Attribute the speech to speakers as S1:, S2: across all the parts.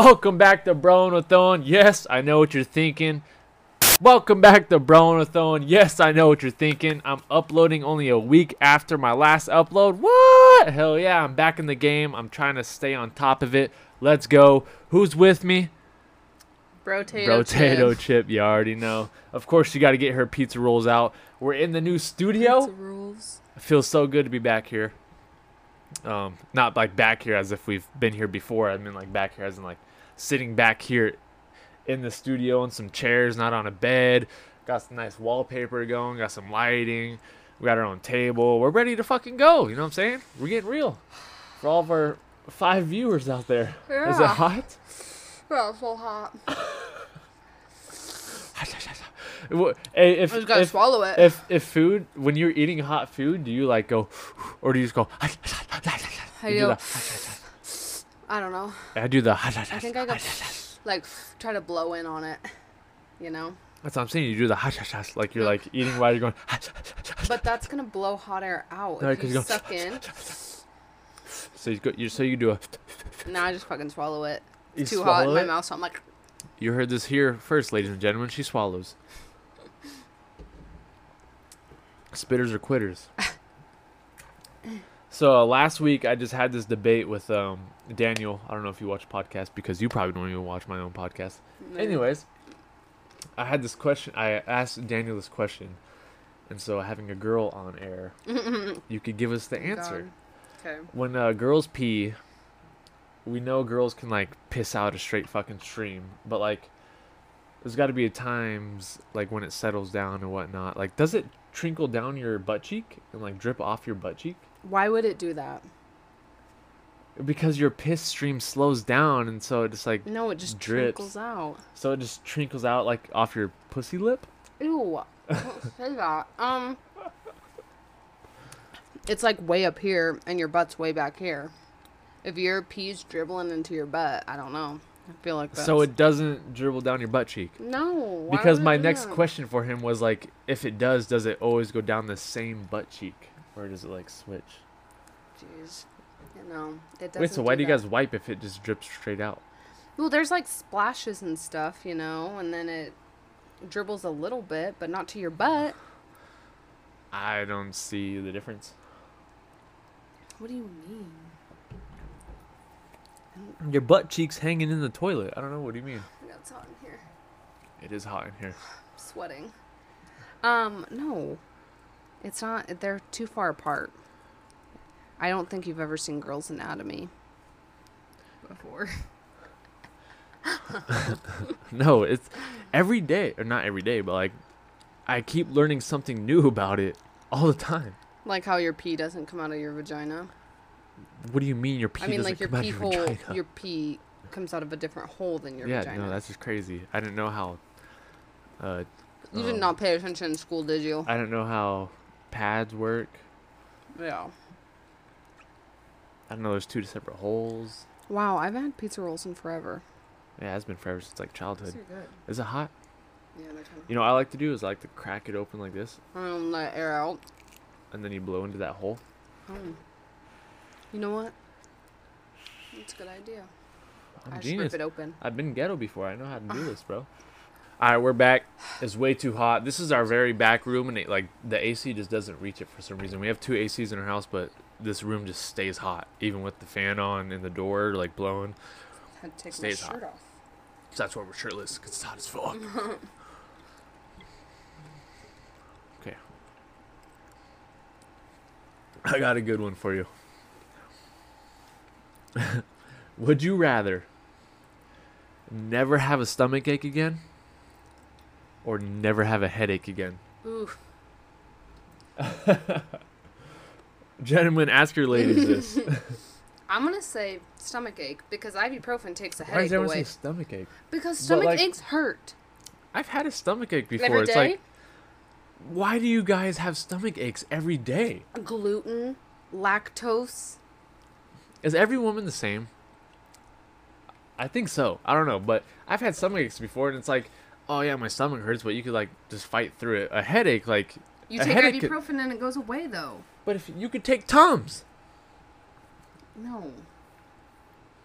S1: Welcome back to Bronathon. Yes, I know what you're thinking. Welcome back to Bronathon. Yes, I know what you're thinking. I'm uploading only a week after my last upload. What? Hell yeah, I'm back in the game. I'm trying to stay on top of it. Let's go. Who's with me?
S2: Brotato
S1: Chip. You already know. Of course, you got to get her pizza rolls out. We're in the new studio.
S2: Pizza rolls.
S1: It feels so good to be back here. Not like back here as if we've been here before. I mean like back here as in like sitting back here in the studio on some chairs, not on a bed. Got some nice wallpaper going. Got some lighting. We got our own table. We're ready to fucking go. You know what I'm saying? We're getting real. For all of our 5 viewers out there.
S2: Yeah.
S1: Is it hot?
S2: Yeah, it's so hot.
S1: Hey,
S2: I just gotta swallow it.
S1: If food, when you're eating hot food, do you like go, or do you just go?
S2: I don't know.
S1: I do the.
S2: I think I go like try to blow in on it, you know.
S1: That's what I'm saying. You do the like you're like eating while you're going.
S2: But that's gonna blow hot air out
S1: No,
S2: if
S1: 'cause
S2: you
S1: you go
S2: suck in.
S1: So you go. So you do a.
S2: Nah, I just fucking swallow it.
S1: You
S2: It's too hot in
S1: swallow
S2: my
S1: it?
S2: mouth, so I'm like.
S1: You heard this here first, ladies and gentlemen. She swallows. Spitters or quitters. So last week I just had this debate with Daniel. I don't know if you watch podcasts because you probably don't even watch my own podcast.
S2: No.
S1: Anyways, I had this question. I asked Daniel this question, and so having a girl on air, you could give us the answer.
S2: Okay.
S1: When girls pee, we know girls can like piss out a straight fucking stream, but like there's got to be times like when it settles down and whatnot. Like, does it trickle down your butt cheek and like drip off your butt cheek?
S2: Why would it do that?
S1: Because your piss stream slows down, and so it just like
S2: No, it just
S1: drips.
S2: trickles out.
S1: So it just trickles out like off your pussy lip.
S2: Ew. Don't say that. It's like way up here, and your butt's way back here. If your pee's dribbling into your butt, I don't know. I feel like that's...
S1: So it doesn't dribble down your butt cheek.
S2: No. Why
S1: Because
S2: would
S1: my
S2: it do
S1: next
S2: that?
S1: question for him was like, if it does it always go down the same butt cheek, or does it like switch?
S2: Jeez. You know, it doesn't.
S1: Wait, so why do you
S2: that.
S1: guys wipe if it just drips straight out?
S2: Well, there's like splashes and stuff, you know, and then it dribbles a little bit, but not to your butt.
S1: I don't see the difference.
S2: What do you mean?
S1: Your butt cheek's hanging in the toilet. I don't know. What do you mean?
S2: I got it's hot in here.
S1: It is hot in here.
S2: I'm sweating. No. It's not. They're too far apart. I don't think you've ever seen Girls Anatomy before.
S1: No, it's every day, or not every day, but like I keep learning something new about it all the time.
S2: Like how your pee doesn't come out of your vagina.
S1: What do you mean your pee
S2: I mean,
S1: doesn't
S2: like your
S1: come out
S2: pee
S1: of
S2: hole,
S1: your vagina?
S2: your pee comes out of a different hole than your
S1: Yeah,
S2: vagina.
S1: no, that's just crazy. I didn't know how.
S2: You did not pay attention in school, did you?
S1: I don't know how pads work.
S2: Yeah.
S1: I don't know. There's 2 separate holes.
S2: Wow, I've had pizza rolls in forever.
S1: Yeah, it's been forever since like childhood.
S2: These are good.
S1: Is it hot?
S2: Yeah, they're kind
S1: You know what I like to do is I like to crack it open like this,
S2: of. Let air out.
S1: and then you blow into that hole.
S2: You know what? That's a good idea.
S1: I'm
S2: I just
S1: genius.
S2: rip it open.
S1: I've been ghetto before. I know how to do this, bro. All right, we're back. It's way too hot. This is our very back room, and like the AC just doesn't reach it for some reason. We have 2 ACs in our house, but this room just stays hot, even with the fan on and the door like blowing.
S2: Had to take
S1: Stays
S2: my
S1: hot.
S2: shirt off.
S1: So that's why we're shirtless, because it's hot as fuck. Okay. I got a good one for you. Would you rather never have a stomach ache again or never have a headache again?
S2: Ooh.
S1: Gentlemen, ask your ladies this.
S2: I'm gonna say stomach ache because ibuprofen takes a
S1: Why
S2: headache
S1: does everyone
S2: away.
S1: say stomach ache?
S2: Because
S1: But,
S2: stomach
S1: like,
S2: aches hurt.
S1: I've had a stomach ache before.
S2: Every
S1: It's
S2: day?
S1: like, why do you guys have stomach aches every day?
S2: Gluten, lactose.
S1: Is every woman the same? I think so. I don't know, but I've had stomach aches before, and it's like, oh yeah, my stomach hurts, but you could like just fight through it. A headache, like
S2: You
S1: a
S2: take
S1: headache could-
S2: ibuprofen and it goes away though.
S1: but if you could take Tums,
S2: No.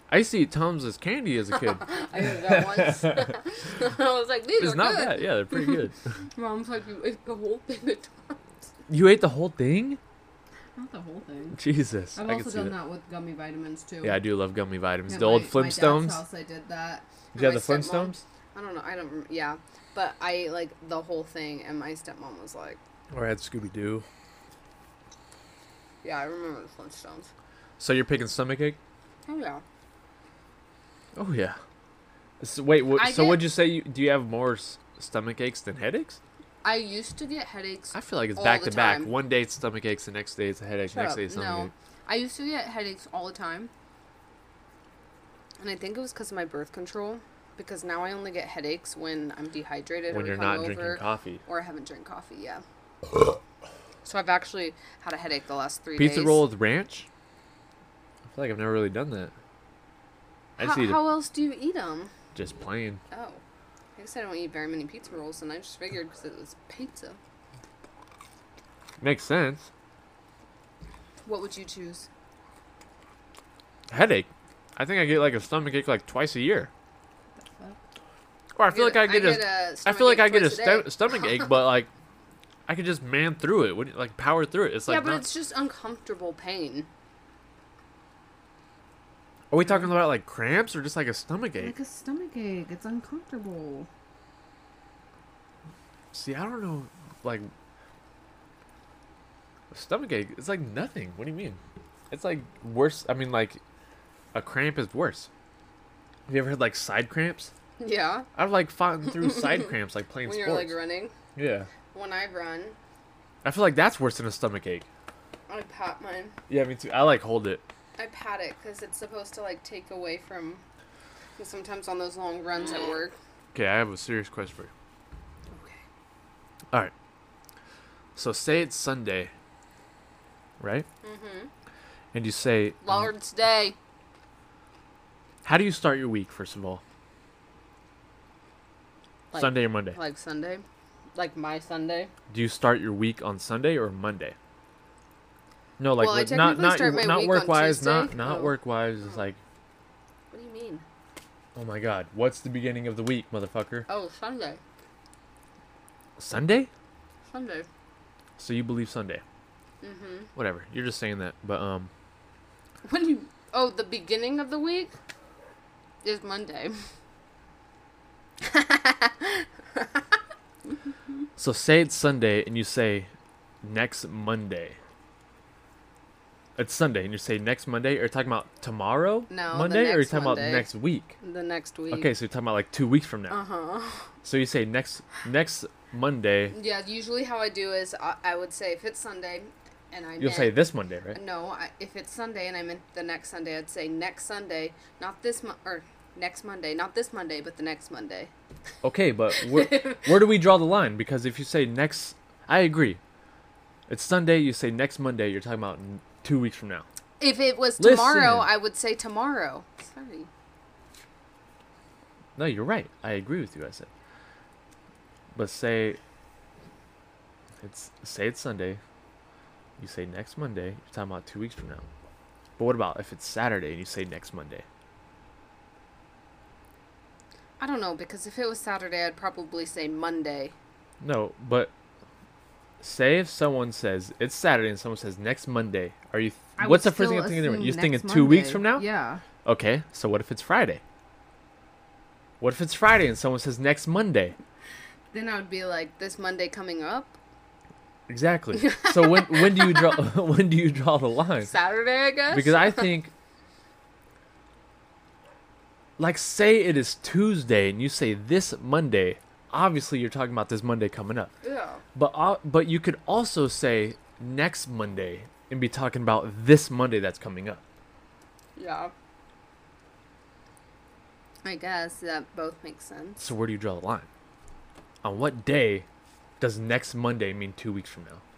S1: I used to eat Tums as candy as a kid.
S2: I did that once. I was like, these
S1: It's
S2: are
S1: not
S2: good.
S1: bad. Yeah, they're pretty good.
S2: Mom's like, you ate the whole thing of Tums.
S1: You ate the whole thing?
S2: Not the whole thing.
S1: Jesus.
S2: I've
S1: I can
S2: also
S1: see
S2: done
S1: that.
S2: that with gummy vitamins too.
S1: Yeah, I do love gummy vitamins.
S2: At
S1: The old
S2: my dad's
S1: Flintstones.
S2: house, I did that.
S1: Did you have the
S2: And my stepmom-
S1: Flintstones?
S2: I don't know. I don't. Yeah, but I ate like the whole thing, and my stepmom was like,
S1: Or I had Scooby Doo.
S2: "Yeah, I remember the Flintstones."
S1: So you're picking stomachache?
S2: Oh yeah.
S1: Oh yeah. So, wait,
S2: I
S1: so
S2: get-
S1: would you say do you have more stomach aches than headaches?
S2: I used to get headaches.
S1: I feel like it's
S2: all
S1: back
S2: the
S1: to back.
S2: time.
S1: One day it's stomach aches, the next day it's a headache,
S2: Shut
S1: next
S2: up.
S1: day it's stomach
S2: No,
S1: ache.
S2: I used to get headaches all the time, and I think it was because of my birth control. Because now I only get headaches when I'm dehydrated
S1: When
S2: or
S1: you're not
S2: hungover,
S1: drinking coffee.
S2: or I haven't drank coffee. Yeah. So I've actually had a headache the last 3
S1: Pizza
S2: days.
S1: roll with ranch? I feel like I've never really done that. I just eat it
S2: How else do you eat them?
S1: just plain.
S2: Oh. I guess I don't eat very many pizza rolls, and I just figured because it was pizza.
S1: Makes sense.
S2: What would you choose?
S1: Headache. I think I get like a stomach ache like twice a year. Or I feel like I get a I feel like I get a stomach ache, but like I could just man through it. Wouldn't like power through it. It's like
S2: yeah, but
S1: not,
S2: it's just uncomfortable pain.
S1: Are we talking about like cramps or just like a stomach ache?
S2: Like a stomach ache. It's uncomfortable.
S1: See, I don't know, like a stomach ache. It's like nothing. What do you mean? It's like worse. I mean, like a cramp is worse. Have you ever had like side cramps?
S2: Yeah.
S1: I've like fought through side cramps like playing
S2: When
S1: sports.
S2: you're like running.
S1: Yeah,
S2: When I run,
S1: I feel like that's worse than a stomach ache.
S2: I pat mine.
S1: Yeah, me too. I like hold it.
S2: I pat it because it's supposed to like take away from. Cause sometimes on those long runs at work.
S1: Okay, I have a serious question for you.
S2: Okay.
S1: All right. So say it's Sunday, right?
S2: Mhm.
S1: And you say,
S2: Lord's Day.
S1: how do you start your week, first of all?
S2: Like-
S1: Sunday or Monday?
S2: Like Sunday. Like my Sunday.
S1: Do you start your week on Sunday or Monday? No, like
S2: Well, I
S1: with- not
S2: technically
S1: not
S2: start my
S1: not
S2: week
S1: work
S2: on
S1: wise, not
S2: Tuesday.
S1: not
S2: Oh.
S1: work wise. It's like,
S2: What do you mean?
S1: oh my God, what's the beginning of the week, motherfucker?
S2: Oh, Sunday.
S1: Sunday?
S2: Sunday.
S1: So you believe Sunday?
S2: Mhm.
S1: Whatever. You're just saying that, but
S2: When do you? Oh, the beginning of the week is Monday.
S1: so say it's Sunday and you say next Monday. It's Sunday and you say next Monday. Are you talking about tomorrow?
S2: No, the
S1: Monday, or are you
S2: next
S1: talking
S2: Monday.
S1: about next week?
S2: The next week.
S1: Okay, so you're talking about like 2 weeks from now.
S2: Uh huh.
S1: So you say next Monday.
S2: Yeah. Usually, how I do is I would say if it's Sunday, and I
S1: You'll
S2: meant,
S1: say this Monday, right?
S2: No, if it's Sunday and I meant the next Sunday, I'd say next Sunday, not this or next Monday, not this Monday, but the next Monday.
S1: Okay, but where do we draw the line? Because if you say next, I agree. It's Sunday. You say next Monday. You're talking about 2 weeks from now.
S2: If it was tomorrow,
S1: Listen.
S2: I would say tomorrow. Sorry.
S1: No, you're right. I agree with you. I said. But say it's Sunday. You say next Monday. You're talking about 2 weeks from now. But what about if it's Saturday and you say next Monday?
S2: I don't know, because if it was Saturday, I'd probably say Monday.
S1: No, but say if someone says it's Saturday and someone says next Monday, are you? What's the first thing I'm thinking? You're thinking 2 weeks from now?
S2: Yeah.
S1: Okay, so what if it's Friday? What if it's Friday and someone says next Monday?
S2: Then I would be like, this Monday coming up?
S1: Exactly. So when do you draw when do you draw the line?
S2: Saturday, I guess?
S1: Because I think, like, say it is Tuesday and you say this Monday. Obviously, you're talking about this Monday coming up.
S2: Yeah.
S1: But you could also say next Monday and be talking about this Monday that's coming up.
S2: Yeah. I guess that both make sense.
S1: So where do you draw the line? On what day does next Monday mean 2 weeks from now?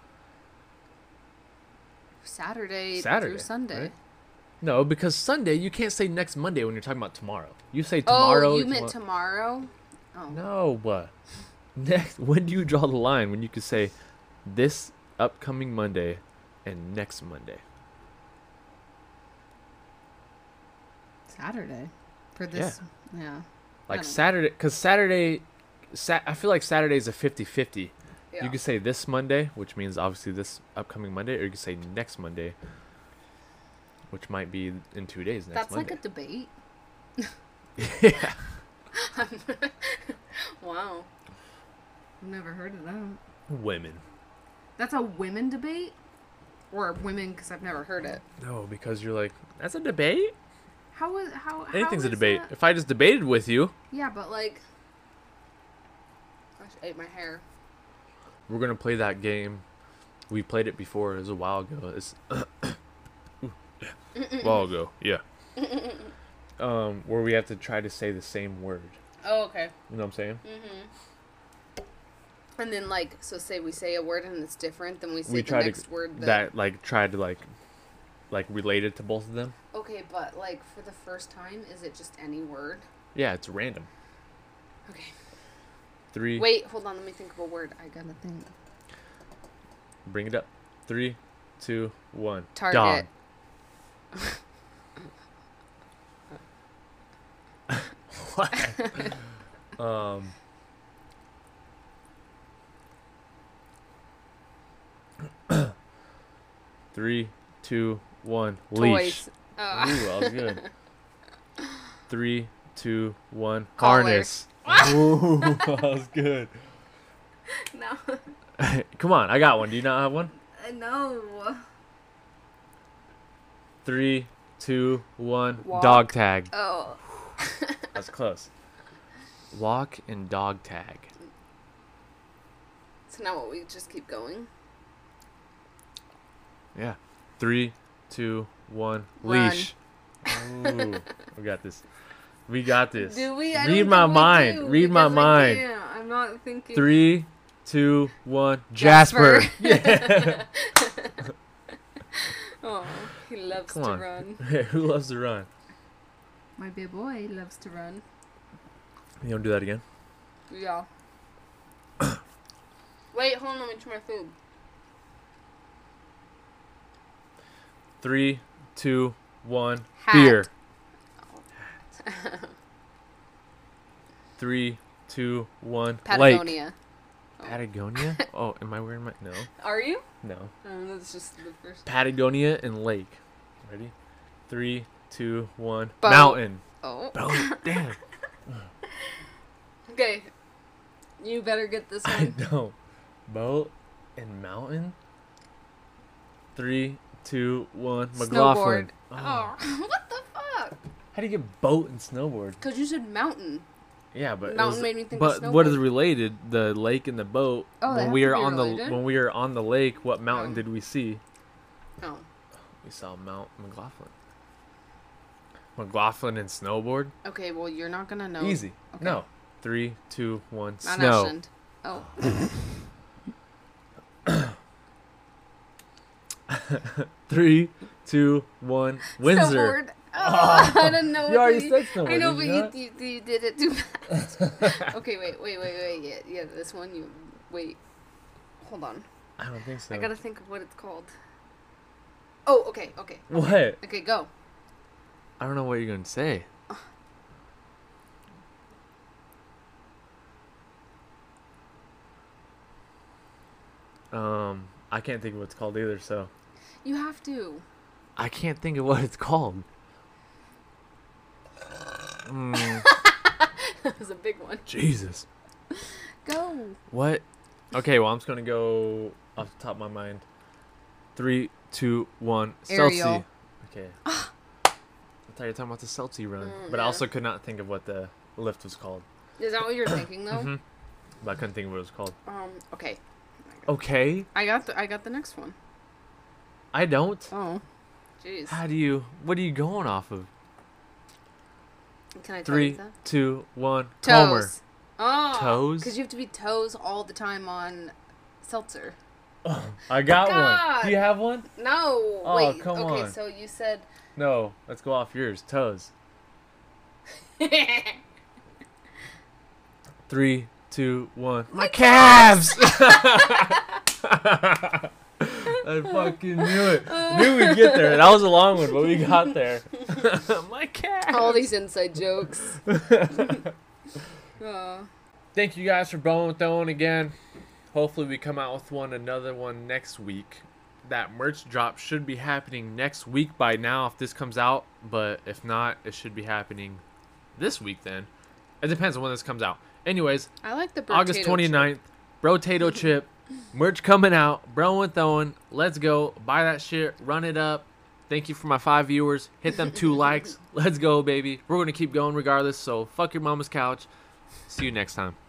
S2: Saturday
S1: Saturday,
S2: through Sunday.
S1: right? No, because Sunday, you can't say next Monday when you're talking about tomorrow. You say tomorrow.
S2: Oh, you meant tomorrow? Oh.
S1: No, but next. When do you draw the line when you could say this upcoming Monday and next Monday?
S2: Saturday. For this. Yeah.
S1: Like
S2: I don't
S1: Saturday, because Saturday, I feel like Saturday is a 50-50.
S2: Yeah.
S1: You could say this Monday, which means obviously this upcoming Monday, or you could say next Monday, which might be in 2 days next
S2: That's
S1: Monday.
S2: like a debate.
S1: Yeah.
S2: Wow. I've never heard of that.
S1: Women.
S2: That's a women debate? Or women, because I've never heard it.
S1: No, because you're like, that's a debate?
S2: How
S1: Anything's a
S2: is
S1: debate.
S2: that?
S1: If I just debated with you,
S2: Yeah, but like... I ate my hair.
S1: we're going to play that game. We played it before. It was a while ago. It's a while ago, yeah. Where we have to try to say the same word.
S2: Oh, okay.
S1: You know what I'm saying?
S2: Mm-hmm. And then, like, so say we say a word and it's different, then we say
S1: We
S2: the
S1: try
S2: next word
S1: that like try to like relate it to both of them.
S2: Okay, but, like, for the first time, is it just any word?
S1: Yeah, it's random.
S2: Okay.
S1: 3.
S2: Wait, hold on, let me think of a word. I gotta think.
S1: Bring it up. 3, 2, 1.
S2: Target.
S1: What? Three, 2, 1. Leash.
S2: Toys.
S1: Ooh, that was good. 3, 2, 1.
S2: Collar.
S1: Harness. Ooh, that was good.
S2: No.
S1: Come on, I got one. Do you not have one?
S2: No.
S1: 3, 2, 1.
S2: Walk.
S1: Dog tag.
S2: Oh.
S1: That's close. Walk and dog tag.
S2: So now what, we just keep going?
S1: Yeah. 3, 2, 1.
S2: Run.
S1: Leash. Ooh, we got this. We got this.
S2: Do we? I
S1: Read
S2: don't
S1: my
S2: think we
S1: mind.
S2: do,
S1: Read my
S2: because I
S1: mind.
S2: can't. I'm not thinking.
S1: 3, 2, 1. Jasper.
S2: Jasper.
S1: Yeah.
S2: Oh, he loves
S1: Come
S2: to
S1: on.
S2: run.
S1: Who loves to run?
S2: My big boy loves to run.
S1: You want to do that again?
S2: Yeah. Wait, hold on, let me try my food.
S1: 3, 2, 1.
S2: Hat.
S1: Beer. 3, 2, 1. Lake.
S2: Patagonia.
S1: Patagonia? Oh, am I wearing my... No.
S2: Are you?
S1: No.
S2: That's just the first.
S1: Patagonia and lake. Ready? 3, 2, 1.
S2: Boat.
S1: Mountain.
S2: Oh.
S1: Boat. Damn.
S2: Okay. You better get this
S1: I
S2: one.
S1: know. Boat and mountain. 3, 2, 1. McLaughlin.
S2: Snowboard. Oh. What the fuck?
S1: How do you get boat and snowboard?
S2: Because you said mountain.
S1: Yeah, but
S2: Mountain made me think
S1: but
S2: of
S1: what is
S2: snowboard.
S1: related? The lake and the boat.
S2: Oh, they
S1: when
S2: have
S1: we
S2: to
S1: are
S2: be
S1: on
S2: related?
S1: the when we are on the lake, what mountain
S2: Oh.
S1: did we see?
S2: Oh.
S1: We saw Mount McLaughlin. McLaughlin and snowboard.
S2: Okay, well, you're not going to know.
S1: Easy.
S2: Okay.
S1: No. 3, 2, 1.
S2: Mount
S1: Snow.
S2: Ashland. Oh.
S1: 3, 2, 1. Windsor.
S2: Snowboard. Oh, I don't know.
S1: You already
S2: the-
S1: said snowboard.
S2: I know,
S1: did
S2: but
S1: you not?
S2: you did it too fast. Okay, wait. Yeah, this one, wait. Hold on.
S1: I don't think so.
S2: I gotta think of what it's called. Oh, okay.
S1: What?
S2: Okay, go.
S1: I don't know what you're gonna say. I can't think of what it's called either, so
S2: You have to.
S1: I can't think of what it's called.
S2: That was a big one.
S1: Jesus.
S2: Go.
S1: What? Okay, well I'm just gonna go off the top of my mind. 3, 2, 1.
S2: Ariel.
S1: Celsi. Okay. I thought you were talking about the Celsi run, but I
S2: yeah.
S1: also could not think of what the lift was called.
S2: Is that what you're thinking though?
S1: Mhm. But I couldn't think of what it was called.
S2: Okay.
S1: Okay.
S2: I got the next one.
S1: I don't.
S2: Oh. Jeez.
S1: How do you? What are you going off of?
S2: Can I tell you
S1: 3,
S2: that?
S1: 2, 1. Comer.
S2: Toes. Oh.
S1: Toes?
S2: Because you have to be toes all the time on seltzer.
S1: I got
S2: God.
S1: one. Do you have one?
S2: No.
S1: Oh,
S2: Wait.
S1: come
S2: okay,
S1: on.
S2: so you said.
S1: No. Let's go off yours. Toes. 3, 2, 1. My calves. I fucking knew it. Knew we'd get there. That was a long one, but we got there. My cat.
S2: All these inside jokes.
S1: Thank you guys for blowing throwing again. Hopefully we come out with another one next week. That merch drop should be happening next week by now if this comes out, but if not, it should be happening this week then. It depends on when this comes out. Anyways,
S2: I like the
S1: August 29th, Brotato Chip, merch coming out, Bro and Throwing. Let's go. Buy that shit, run it up. Thank you for my 5 viewers. Hit them 2 likes. Let's go, baby. We're going to keep going regardless, so fuck your mama's couch. See you next time.